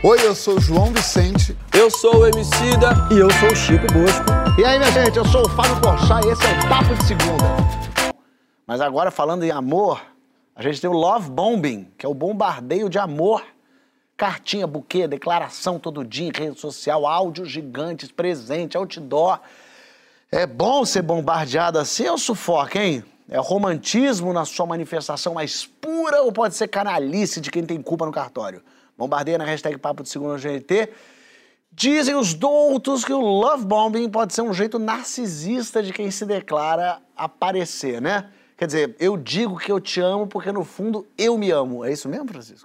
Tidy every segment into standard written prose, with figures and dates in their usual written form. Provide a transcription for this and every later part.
Oi, eu sou o João Vicente. Eu sou o Emicida. E eu sou o Chico Bosco. E aí, minha gente, eu sou o Fábio Porchat e esse é o Papo de Segunda. Mas agora, falando em amor, a gente tem o Love Bombing, que é o bombardeio de amor. Cartinha, buquê, declaração todo dia em rede social, áudios gigantes, presente, outdoor. É bom ser bombardeado assim ou sufoca, hein? É romantismo na sua manifestação mais pura ou pode ser canalice de quem tem culpa no cartório? Bombardeia na hashtag Papo de Segunda no GNT. Dizem os doutos que o love bombing pode ser um jeito narcisista de quem se declara aparecer, né? Quer dizer, eu digo que eu te amo porque no fundo eu me amo. É isso mesmo, Francisco?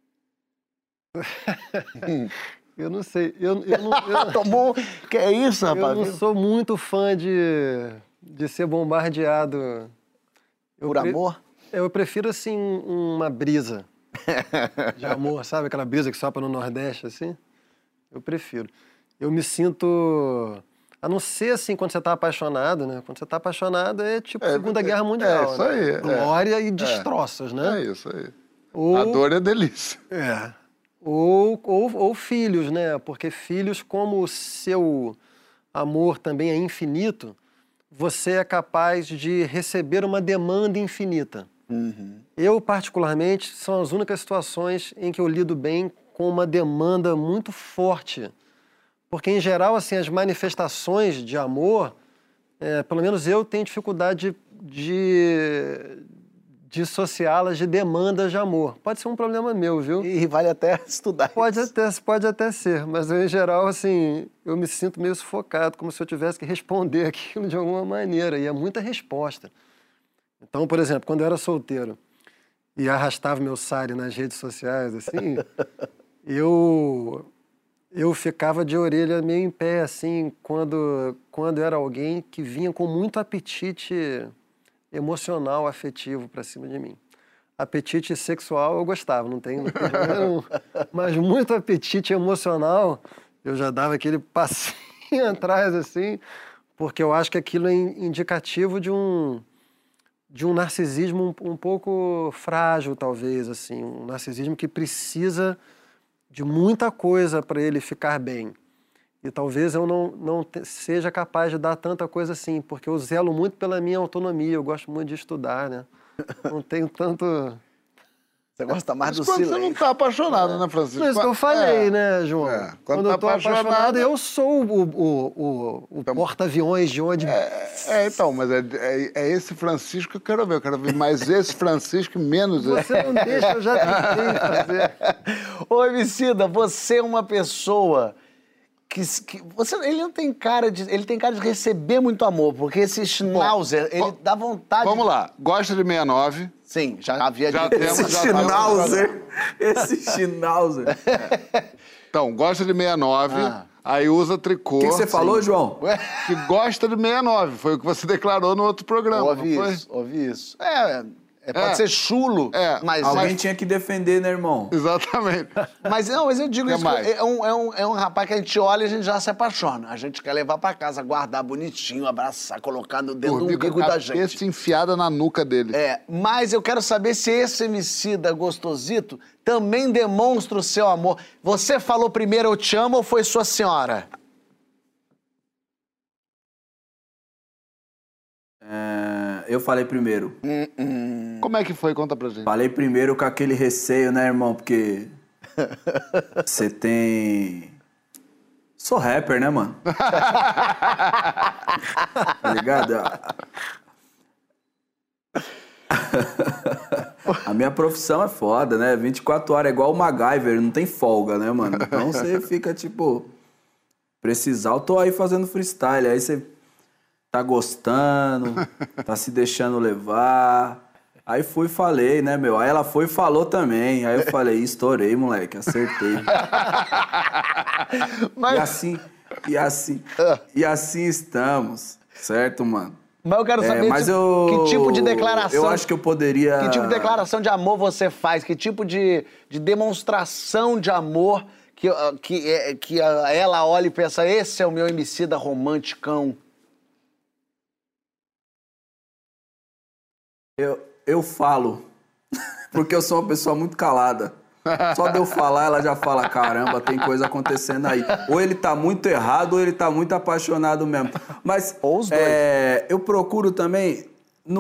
Eu não sei. Tomou. Que é isso, rapaz? Eu não sou muito fã de ser bombardeado. Por amor? Eu prefiro, assim, uma brisa de amor, sabe? Aquela brisa que sopra no Nordeste, assim. Eu prefiro. Eu me sinto... A não ser, assim, quando você tá apaixonado, né? Quando você tá apaixonado é tipo Segunda Guerra Mundial. É isso aí. Né? Glória e destroços, né? É isso aí. Ou, a dor é delícia. É. Ou filhos, né? Porque filhos, como o seu amor também é infinito, você é capaz de receber uma demanda infinita. Uhum. Eu, particularmente, são as únicas situações em que eu lido bem com uma demanda muito forte. Porque, em geral, assim, as manifestações de amor, pelo menos eu tenho dificuldade de dissociá-las de demandas de amor. Pode ser um problema meu, viu? E vale até estudar pode isso. Pode até ser, mas eu, em geral, assim, eu me sinto meio sufocado, como se eu tivesse que responder aquilo de alguma maneira, e é muita resposta. Então, por exemplo, quando eu era solteiro e arrastava meu sari nas redes sociais, assim, eu ficava de orelha meio em pé, assim, quando era alguém que vinha com muito apetite emocional, afetivo pra cima de mim. Apetite sexual eu gostava, não tem nenhum, mas muito apetite emocional, eu já dava aquele passinho atrás, assim, porque eu acho que aquilo é indicativo de um narcisismo um pouco frágil, talvez, assim, um narcisismo que precisa de muita coisa para ele ficar bem. E talvez eu não seja capaz de dar tanta coisa assim, porque eu zelo muito pela minha autonomia, eu gosto muito de estudar, né? Não tenho tanto... Você gosta mais do quando silêncio. você não tá apaixonado, né, Francisco? Não, isso que eu falei, né, João? Quando eu tô tá apaixonado, eu sou o porta-aviões de onde... Então, mas é esse Francisco que eu quero ver. Eu quero ver mais esse Francisco e menos esse. Você não deixa, eu já tentei fazer. Ô, Emicida, você é uma pessoa que ele não tem cara de... Ele tem cara de receber muito amor, porque esse schnauzer, ele dá vontade... Vamos lá. Gosta de 69. Sim, já havia Já dito. temos, Esse já Schnauzer. Esse Schnauzer. Então, gosta de 69, aí usa tricô. O que você falou, João? Que gosta de 69, foi o que você declarou no outro programa. Ouvi isso. Pode ser chulo, mas... Alguém tinha que defender, né, irmão? Exatamente. Mas eu digo isso, mais? é um rapaz que a gente olha e a gente já se apaixona. A gente quer levar pra casa, guardar bonitinho, abraçar, colocar no dedo do umbigo da gente. Cabeça enfiada na nuca dele. Mas eu quero saber se esse Emicida gostosito também demonstra o seu amor. Você falou primeiro eu te amo ou foi sua senhora? Eu falei primeiro. Como é que foi? Conta pra gente. Falei primeiro com aquele receio, né, irmão? Porque você tem... Sou rapper, né, mano? Tá ligado? A minha profissão é foda, né? 24 horas é igual o MacGyver, não tem folga, né, mano? Então você fica, tipo... Precisar, eu tô aí fazendo freestyle, aí você... Tá gostando, tá se deixando levar. Aí fui e falei, né, meu? Aí ela foi e falou também. Aí eu falei, estourei, moleque, acertei. E assim estamos, certo, mano? Mas eu quero saber que tipo de declaração... Eu acho que eu poderia... Que tipo de declaração de amor você faz? Que tipo de demonstração de amor que ela olha e pensa, esse é o meu Emicida romanticão? Eu falo, porque eu sou uma pessoa muito calada. Só de eu falar, ela já fala, caramba, tem coisa acontecendo aí. Ou ele tá muito errado, ou ele tá muito apaixonado mesmo. Mas Ou os dois. eu procuro também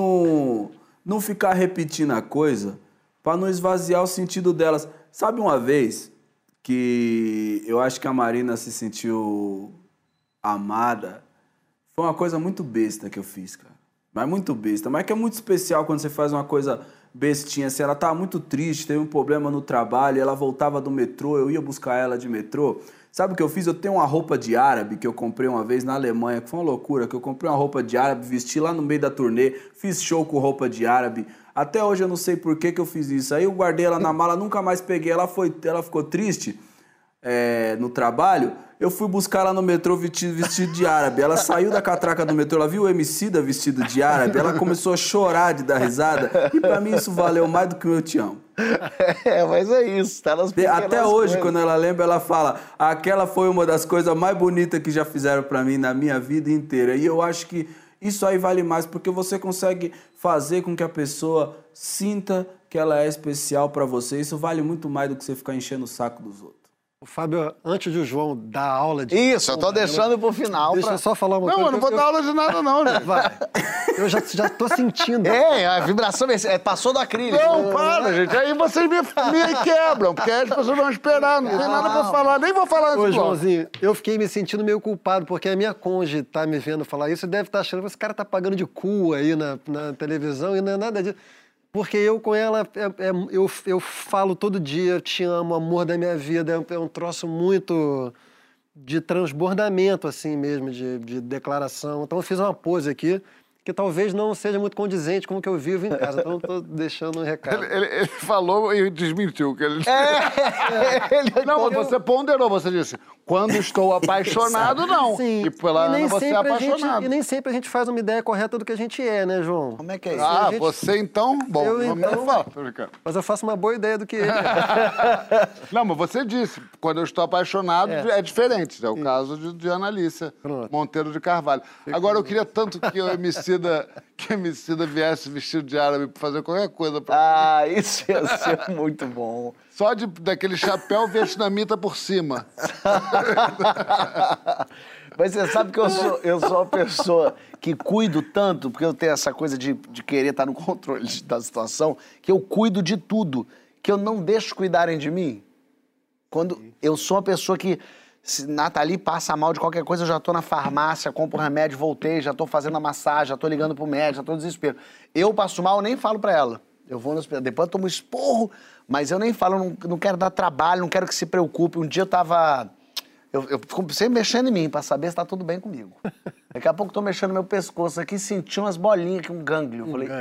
não ficar repetindo a coisa pra não esvaziar o sentido delas. Sabe uma vez que eu acho que a Marina se sentiu amada? Foi uma coisa muito besta que eu fiz, cara. Mas muito besta. Mas que é muito especial quando você faz uma coisa bestinha. Assim, ela tava muito triste, teve um problema no trabalho, ela voltava do metrô, eu ia buscar ela de metrô. Sabe o que eu fiz? Eu tenho uma roupa de árabe que eu comprei uma vez na Alemanha, que foi uma loucura, que eu comprei uma roupa de árabe, vesti lá no meio da turnê, fiz show com roupa de árabe. Até hoje eu não sei por que eu fiz isso. Aí eu guardei ela na mala, nunca mais peguei. Ela ficou triste no trabalho. Eu fui buscar ela no metrô vestido de árabe. Ela saiu da catraca do metrô, ela viu o Emicida vestido de árabe, ela começou a chorar de dar risada. E pra mim isso valeu mais do que o Eu Te Amo. Mas é isso. Tá nas Até hoje, coisas. quando ela lembra, ela fala: aquela foi uma das coisas mais bonitas que já fizeram pra mim na minha vida inteira. E eu acho que isso aí vale mais, porque você consegue fazer com que a pessoa sinta que ela é especial pra você. Isso vale muito mais do que você ficar enchendo o saco dos outros. O Fábio, antes de o João dar aula de... Isso, eu tô deixando pro final. Deixa eu só falar uma Não, coisa. eu não vou dar aula de nada, não, gente. Vai. Eu já tô sentindo. A vibração passou do acrílico. Não, para, gente. Aí vocês me quebram, porque aí as pessoas vão esperar. Não tem nada pra falar. Nem vou falar Ô, isso. Joãozinho, eu fiquei me sentindo meio culpado, porque a minha cônjuge tá me vendo falar isso e deve estar achando que esse cara tá pagando de cu aí na televisão e não é nada disso. Porque eu com ela, eu falo todo dia, te amo, amor da minha vida, é um troço muito de transbordamento, assim mesmo, de declaração. Então eu fiz uma pose aqui, que talvez não seja muito condizente com o que eu vivo em casa, então eu tô deixando um recado. Ele falou e desmentiu que ele... Não, mas você ponderou, você disse, quando estou apaixonado, não. Sim. E pela Ana você é apaixonado. E nem sempre a gente faz uma ideia correta do que a gente é, né, João? Como é que é isso? Ah, gente- você então... Bom, Eu, não então- fala, tô brincando. Mas eu faço uma boa ideia do que ele. Não, mas você disse, quando eu estou apaixonado, é diferente. É o caso de Ana Alicia Pronto. Monteiro de Carvalho. Agora, eu queria tanto que o Emicida viesse vestido de árabe pra fazer qualquer coisa pra... Ah, isso ia ser muito bom. Só daquele chapéu vietnamita por cima. Mas você sabe que eu sou uma pessoa que cuido tanto, porque eu tenho essa coisa de querer estar no controle da situação, que eu cuido de tudo, que eu não deixo cuidarem de mim. Quando eu sou uma pessoa que, se Nathalie passa mal de qualquer coisa, eu já tô na farmácia, compro remédio, voltei, já tô fazendo a massagem, já tô ligando pro médico, já tô no desespero. Eu passo mal, eu nem falo pra ela. Eu vou no hospital, depois eu tomo um esporro, mas eu nem falo, eu não quero dar trabalho, não quero que se preocupe. Um dia eu tava... Eu fico sempre mexendo em mim pra saber se tá tudo bem comigo. Daqui a pouco eu tô mexendo no meu pescoço aqui, senti umas bolinhas aqui, um gânglio. Eu falei,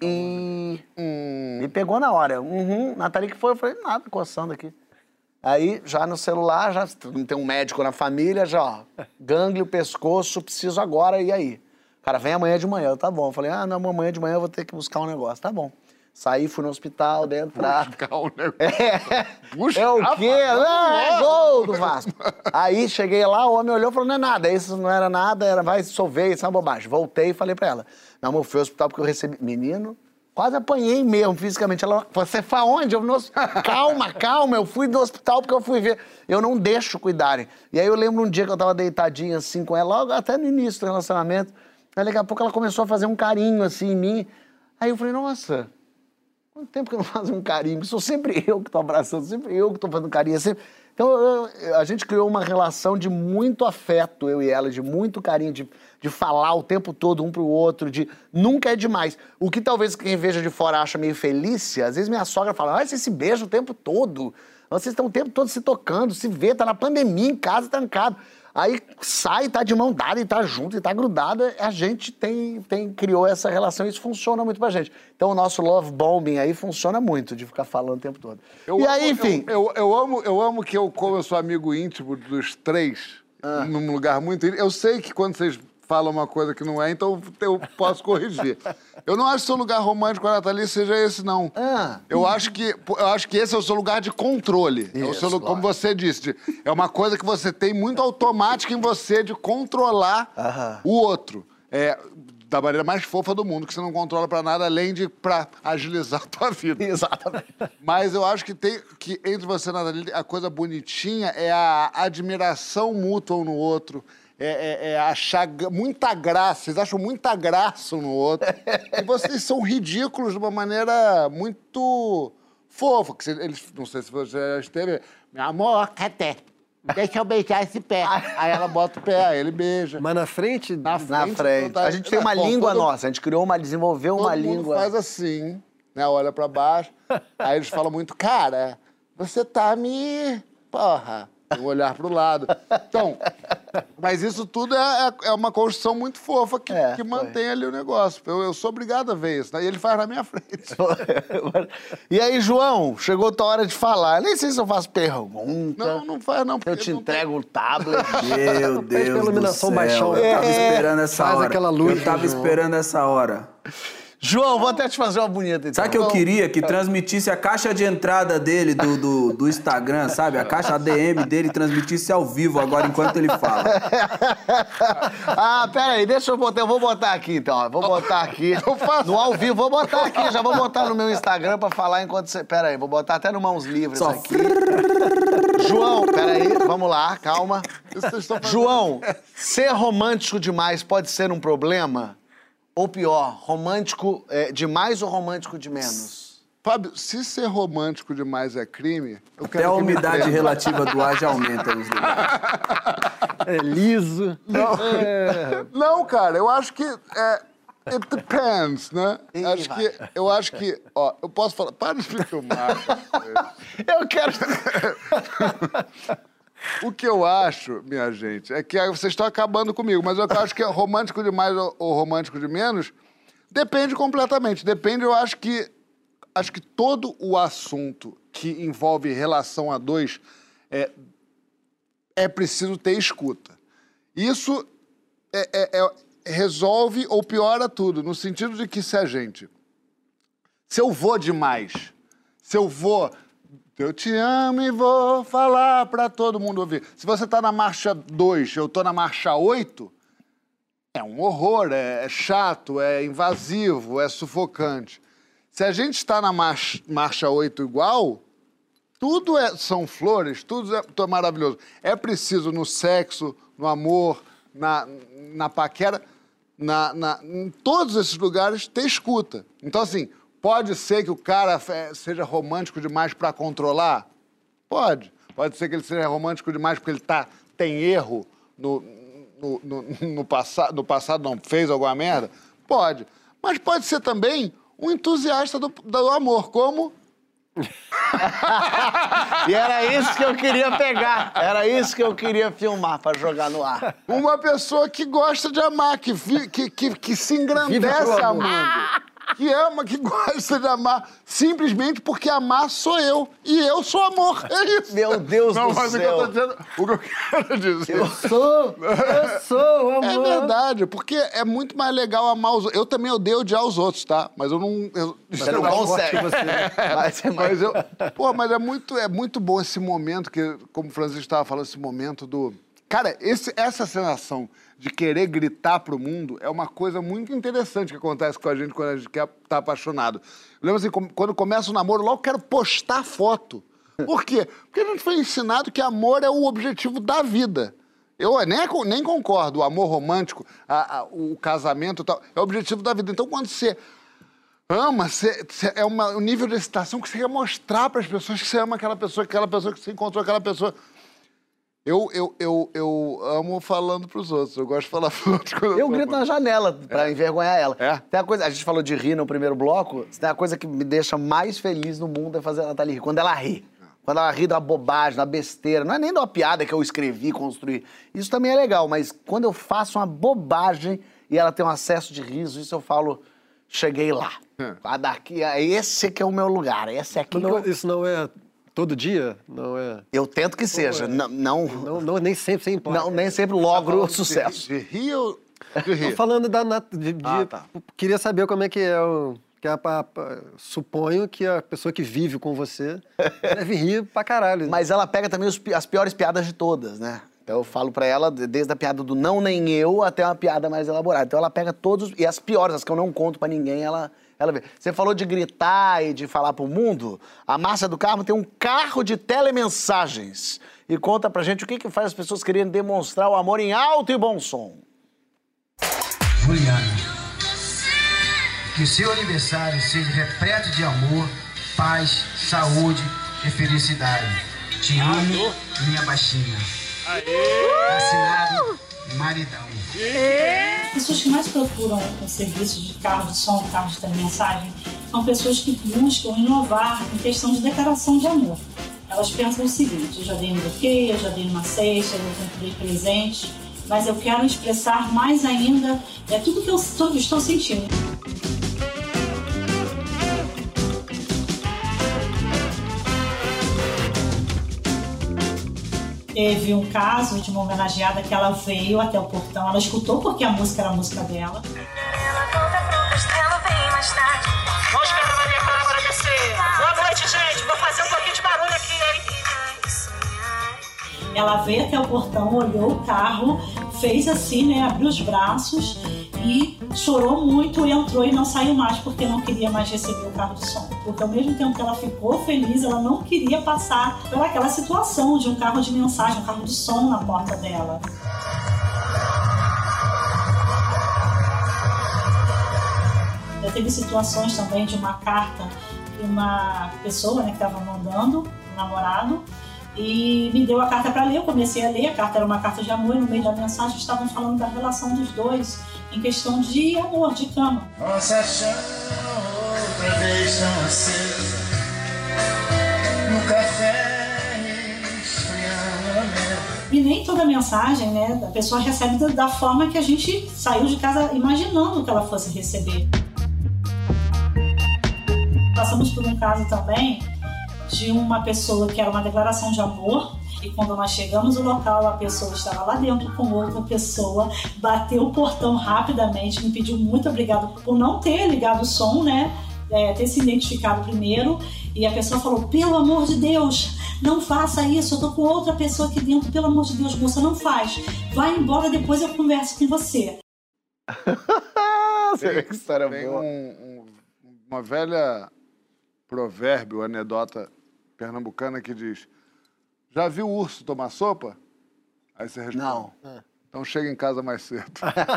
me pegou na hora. Nathalie que foi? Eu falei, nada, coçando aqui. Aí, já no celular, já tem um médico na família, já, ó, gânglio, pescoço, preciso agora, e aí? Cara, vem amanhã de manhã, tá bom. Eu falei, não, amanhã de manhã eu vou ter que buscar um negócio, tá bom. Saí, fui no hospital, dei entrada. Buscar um negócio. É o quê? É gol do Vasco. Aí cheguei lá, o homem olhou e falou, não é nada, isso não era nada, vai dissolver, isso é uma bobagem. Voltei e falei pra ela, não, mas eu fui ao hospital porque eu recebi... Menino, quase apanhei mesmo fisicamente. Ela, você foi aonde? Calma, eu fui no hospital porque eu fui ver. Eu não deixo cuidarem. E aí eu lembro um dia que eu tava deitadinho assim com ela, logo até no início do relacionamento. Aí daqui a pouco ela começou a fazer um carinho assim em mim. Aí eu falei, nossa... Quanto tempo que eu não faço um carinho? Sou sempre eu que estou abraçando, sempre eu que estou fazendo carinho. Então, a gente criou uma relação de muito afeto, eu e ela, de muito carinho, de falar o tempo todo um pro outro, de nunca é demais. O que talvez quem veja de fora acha meio felícia, às vezes minha sogra fala, vocês se beijam o tempo todo, vocês estão o tempo todo se tocando, se vê, tá na pandemia, em casa, trancado. Aí sai, tá de mão dada e tá junto e tá grudada, a gente criou essa relação e isso funciona muito pra gente. Então o nosso love bombing aí funciona muito, de ficar falando o tempo todo. Enfim... Eu amo que como eu sou amigo íntimo dos três, num lugar muito íntimo, eu sei que quando vocês falam uma coisa que não é, então eu posso corrigir. Eu não acho que o seu lugar romântico com a Nathalie seja esse, não. Eu acho que esse é o seu lugar de controle. Isso, é o seu, como você disse, é uma coisa que você tem muito automática em você de controlar o outro. da maneira mais fofa do mundo, que você não controla pra nada, além de pra agilizar a tua vida. Exatamente. Mas eu acho que entre você e a Nathalie, a coisa bonitinha é a admiração mútua um no outro, é achar muita graça, vocês acham muita graça um no outro, e vocês são ridículos de uma maneira muito fofa, que eles, não sei se você já esteve, meu amor, cadê? Deixa eu beijar esse pé. Aí ela bota o pé, aí ele beija. Mas na frente? Na frente. A gente tem uma língua nossa, a gente desenvolveu uma língua. Todo mundo faz assim, né? Olha pra baixo. Aí eles falam muito, cara, você tá me... Porra. Tem um olhar pro lado. Então, mas isso tudo é uma construção muito fofa que mantém ali o negócio. Eu sou obrigado a ver isso, né? E ele faz na minha frente. E aí, João, chegou a tua hora de falar. Nem sei se eu faço pergunta. Não faz não. Eu te entrego o tablet. Meu Deus do iluminação céu. baixão. Eu tava esperando essa Faz hora. aquela luz, Eu tava João. esperando essa hora. João, vou até te fazer uma bonita. Então. Sabe que eu queria? Que transmitisse a caixa de entrada dele do Instagram, sabe? A caixa ADM dele transmitisse ao vivo agora enquanto ele fala. Peraí, deixa eu botar. Eu vou botar aqui, então. Ó. Vou botar aqui. No ao vivo, vou botar aqui. Já vou botar no meu Instagram pra falar enquanto você... Peraí, vou botar até no Mãos Livres Só aqui. João, peraí, vamos lá, calma. João, ser romântico demais pode ser um problema? Ou pior, romântico demais ou romântico de menos? Fábio, se ser romântico demais é crime, eu quero Até a que me umidade prenda. relativa do ar já aumenta nos lugares. É liso. Não, cara, eu acho que it depends, né? Eu acho que, ó, eu posso falar, para de me filmar. Eu quero... O que eu acho, minha gente, é que vocês estão acabando comigo, mas eu acho que é romântico demais ou romântico de menos depende completamente. Depende, eu acho que todo o assunto que envolve relação a dois é preciso ter escuta. Isso resolve ou piora tudo, no sentido de que se eu vou demais, se eu vou... Eu te amo e vou falar pra todo mundo ouvir. Se você tá na marcha 2, eu tô na marcha 8, é um horror, é chato, é invasivo, é sufocante. Se a gente está na marcha 8 igual, tudo são flores, tudo é maravilhoso. É preciso no sexo, no amor, na paquera, em todos esses lugares ter escuta. Então, assim... Pode ser que o cara seja romântico demais para controlar? Pode. Pode ser que ele seja romântico demais porque ele tem erro no passado, não fez alguma merda? Pode. Mas pode ser também um entusiasta do amor, como... E era isso que eu queria pegar. Era isso que eu queria filmar para jogar no ar. Uma pessoa que gosta de amar, que se engrandece amando. Que ama, que gosta de amar, simplesmente porque amar sou eu. E eu sou amor. É isso. Meu Deus do mas céu. O que eu quero dizer... Eu sou amor. É verdade, porque é muito mais legal amar os outros. Eu também odeio odiar os outros, tá? Mas eu não... Você não consegue. Mas é muito bom esse momento que, como o Francisco estava falando, esse momento do... Cara, essa sensação de querer gritar pro mundo é uma coisa muito interessante que acontece com a gente quando a gente tá apaixonado. Eu lembro assim, quando começa o namoro, logo quero postar foto. Por quê? Porque a gente foi ensinado que amor é o objetivo da vida. Eu nem concordo, o amor romântico, o casamento e tal, é o objetivo da vida. Então, quando você ama, um nível de excitação que você quer mostrar para as pessoas que você ama aquela pessoa que você encontrou aquela pessoa. Eu amo falando pros outros, eu gosto de falar pros outros. Eu grito na janela pra envergonhar ela. É? Tem a coisa, a gente falou de rir no primeiro bloco, tem a coisa que me deixa mais feliz no mundo é fazer a Nathalie rir. Quando ela ri. Quando ela ri da bobagem, da besteira. Não é nem da piada que eu escrevi, construí. Isso também é legal, mas quando eu faço uma bobagem e ela tem um acesso de riso, isso eu falo, cheguei lá. Daqui, esse que é o meu lugar, esse aqui Isso não é... Todo dia? Não é... Eu tento que seja, não, nem sempre você importa. não, nem sempre logro o sucesso. De rir ou de rir? Tô falando tá. Queria saber como é que é suponho que a pessoa que vive com você deve rir pra caralho. Mas ela pega também as piores piadas de todas, né? Então eu falo pra ela, desde a piada do não nem eu até uma piada mais elaborada. Então ela pega todos, e as piores, as que eu não conto pra ninguém, ela vê. Você falou de gritar e de falar pro mundo. A Márcia do Carmo tem um carro de telemensagens. E conta pra gente o que faz as pessoas quererem demonstrar o amor em alto e bom som. Juliana, que o seu aniversário seja repleto de amor, paz, saúde e felicidade. Te amo, minha baixinha. Assinado, Maridão. As pessoas que mais procuram o serviço de carro de som, carro de telemensagem, são pessoas que buscam inovar em questão de declaração de amor. Elas pensam o seguinte: eu já dei um buquê, eu já dei uma cesta, eu já dei presente, mas eu quero expressar mais ainda tudo que eu estou sentindo. Teve um caso de uma homenageada que ela veio até o portão, ela escutou porque a música era a música dela. Ela volta pro castelo bem mais tarde. Vamos esperar a minha cara para descer. Boa noite, gente. Vou fazer um pouquinho de barulho aqui, hein? Ela veio até o portão, olhou o carro, fez assim, né, abriu os braços e chorou muito, entrou e não saiu mais porque não queria mais receber o carro de som. Porque ao mesmo tempo que ela ficou feliz, ela não queria passar por aquela situação de um carro de mensagem, um carro de som na porta dela. Já teve situações também de uma carta que uma pessoa, né, que estava mandando, um namorado, e me deu a carta para ler. Eu comecei a ler, a carta era uma carta de amor, e no meio da mensagem estavam falando da relação dos dois em questão de amor, de cama. Nossa chama outra vez tão acesa, no café esfriando a mesa. E nem toda mensagem, né, a pessoa recebe da forma que a gente saiu de casa imaginando que ela fosse receber. Passamos por um caso também de uma pessoa que era uma declaração de amor, e quando nós chegamos no local, a pessoa estava lá dentro com outra pessoa, bateu o portão rapidamente, me pediu muito obrigado por não ter ligado o som, né, ter se identificado primeiro, e a pessoa falou: pelo amor de Deus, não faça isso, eu tô com outra pessoa aqui dentro, pelo amor de Deus, moça, não faz, vai embora, depois eu converso com você. Você vê que história Tem boa. uma velha provérbio, anedota pernambucana que diz: já viu o urso tomar sopa? Aí você responde: Não. Então chega em casa mais cedo.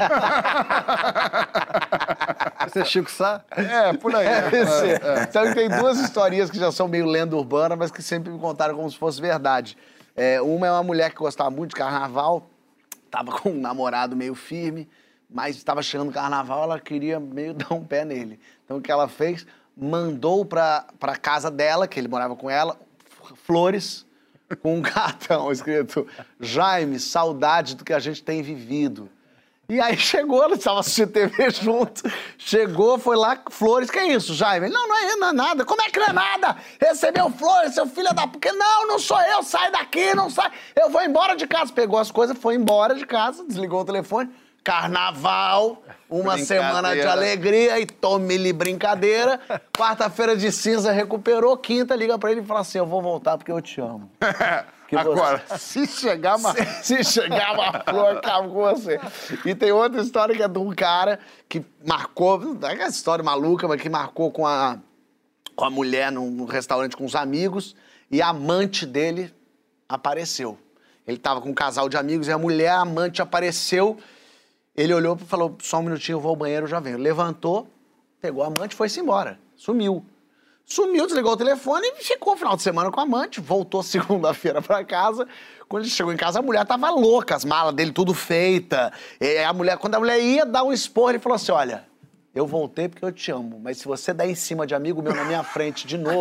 Você é Chico Sá? É, por aí. Sabe que tem duas historinhas que já são meio lenda urbana, mas que sempre me contaram como se fosse verdade. Uma é uma mulher que gostava muito de carnaval, tava com um namorado meio firme, mas estava chegando o carnaval, ela queria meio dar um pé nele. Então o que ela fez? Mandou pra casa dela, que ele morava com ela, flores com um cartão escrito: Jaime, saudade do que a gente tem vivido. E aí chegou, ela estava assistindo TV junto, chegou, foi lá, flores, que é isso, Jaime? Ele: não é nada. Como é que não é nada? Recebeu flores, seu filho da... Porque não sou eu, sai daqui, não sai. Eu vou embora de casa. Pegou as coisas, foi embora de casa, desligou o telefone. Carnaval, uma semana de alegria e tome-lhe brincadeira. Quarta-feira de cinza recuperou, quinta liga pra ele e fala assim: eu vou voltar porque eu te amo. Agora, se chegar uma... Se chegar uma flor, acabo com você. E tem outra história que é de um cara que marcou, não é essa história maluca, mas que marcou com a mulher num restaurante com os amigos, e a amante dele apareceu. Ele tava com um casal de amigos e a mulher, a amante, apareceu. Ele olhou e falou: só um minutinho, eu vou ao banheiro, já venho. Levantou, pegou a amante e foi-se embora. Sumiu. Sumiu, desligou o telefone e ficou o final de semana com a amante. Voltou segunda-feira pra casa. Quando ele chegou em casa, a mulher tava louca, as malas dele tudo feita. E quando a mulher ia dar um esporro, ele falou assim: olha, eu voltei porque eu te amo, mas se você der em cima de amigo meu na minha frente de novo,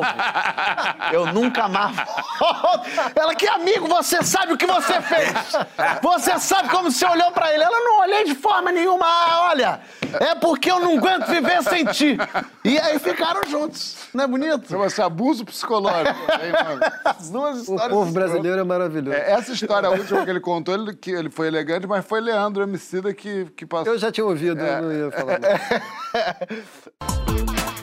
eu nunca mais volto. Ela: que amigo, você sabe o que você fez? Você sabe como você olhou pra ele? Ela: não olhei de forma nenhuma, olha, é porque eu não aguento viver sem ti. E aí ficaram juntos, não é bonito? Chama-se abuso psicológico. As duas O histórias. povo brasileiro é maravilhoso. Essa história última que ele contou, que ele foi elegante, mas foi Leandro Emicida que passou. Eu já tinha ouvido, eu não ia falar nada.